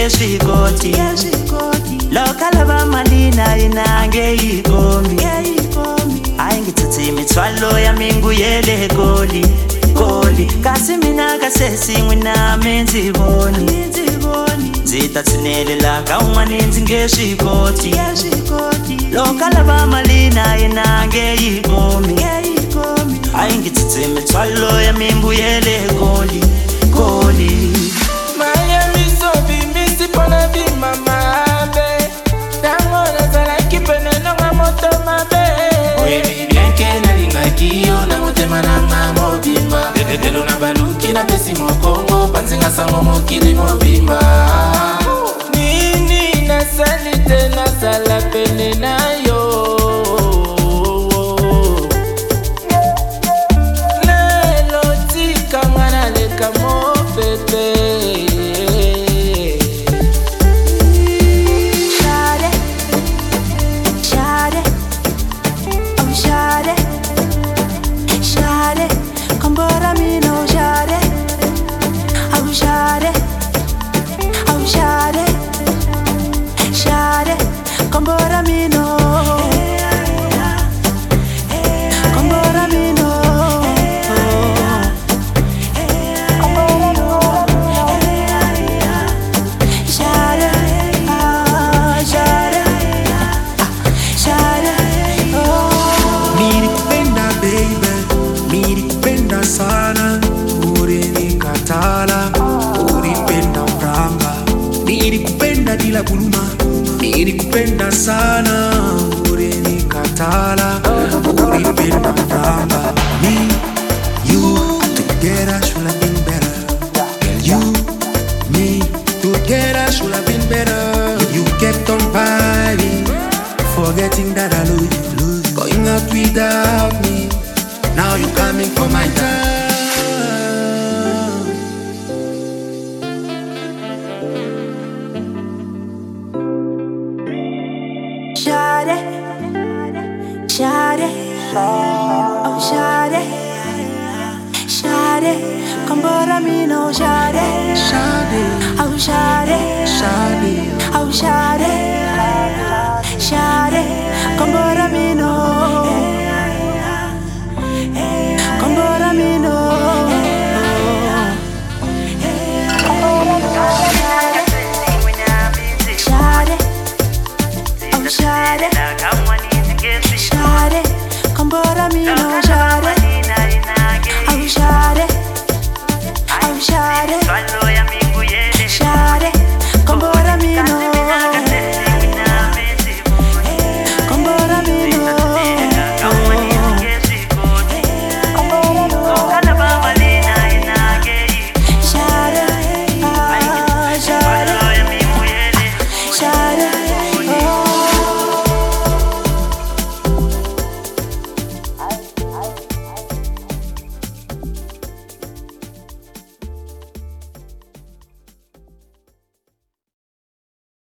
ngesvikoti lokala bamalina inange ikomi ayingitsitsi imithwalo yami nguyele goli kasi mina kasesingwe nami nziboni zitatsinele langa unganinzi ngesvikoti lokala bamalina inange ikomi ayingitsitsi imithwalo yami nguyele goli Miami so be missy pona be mama be tango na zala kipene no ngamoto mabe oye bien que na linga kiyo na motema na ngamo bimba dedelo na baluki na pesi mokongo panzinga sango mokili mobimba nini na salite na sala pene na yo lelo tika ngana leka mo bebe sana urenikatala uripenda mranga nilikupenda bila kuluma nilikupenda sana urenikatala uripenda mranga me you together should have been better girl you me together should have been better you kept on vibing forgetting that I lose you going out without me. Now you coming for my time. Shawty, oh shawty, come bother me no shawty, oh shawty.